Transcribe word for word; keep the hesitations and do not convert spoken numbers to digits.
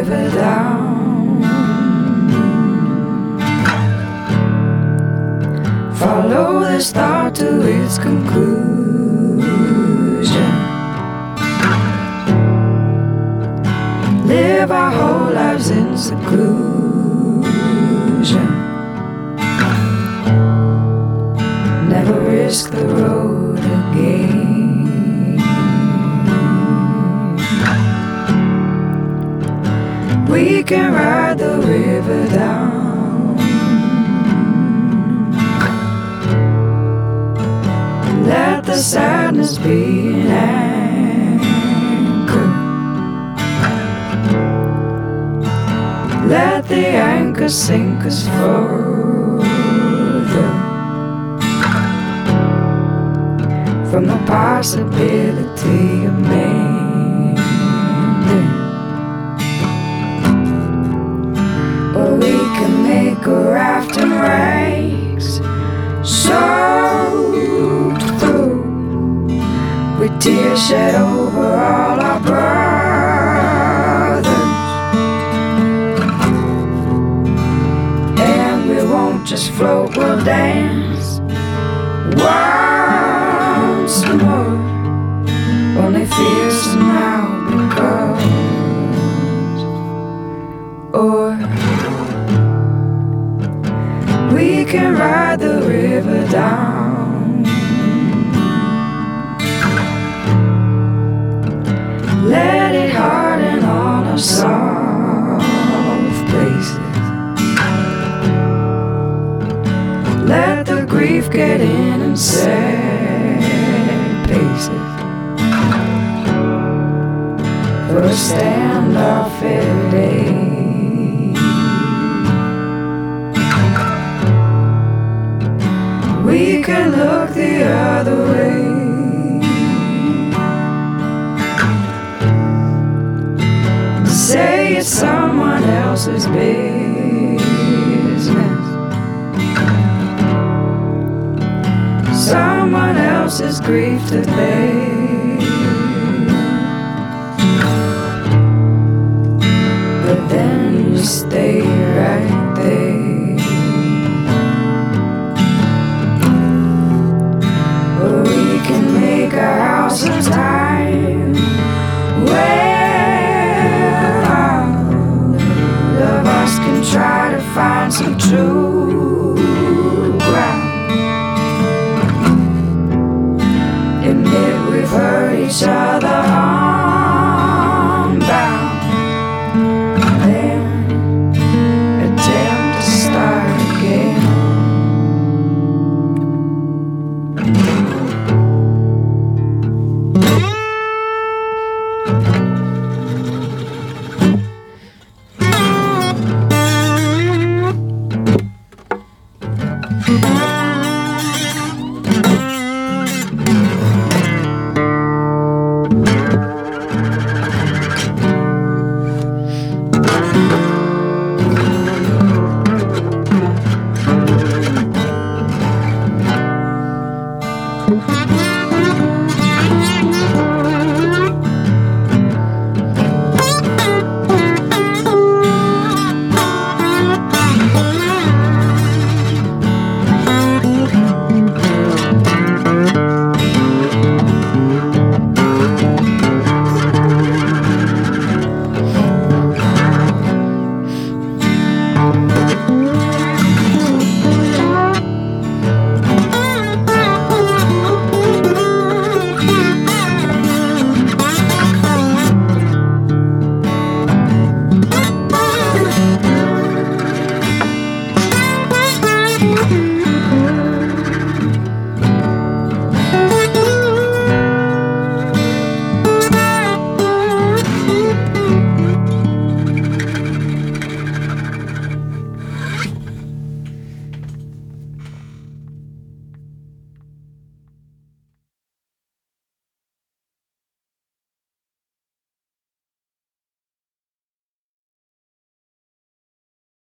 river down. Follow the star to its conclusion. Live our whole lives in seclusion. Never risk the road again. We can ride the river down. Let the sadness be an anchor. Let the anchor sink us further from the possibility of mending. Or we can make a raft and rags soaked through, with tears shed over all our brothers. And we won't just float, we'll dance once more, only fierce now because. Or we can ride the river down. Let it harden all our soft places. Let the grief get in and set paces for a standoff every day. We can look the other way. Say it's someone else's business, someone else's grief to bear. But then you stay right there. Make our house in time where all of us can try to find some true ground. Admit we've hurt each other homebound, then attempt to start again. Thank you.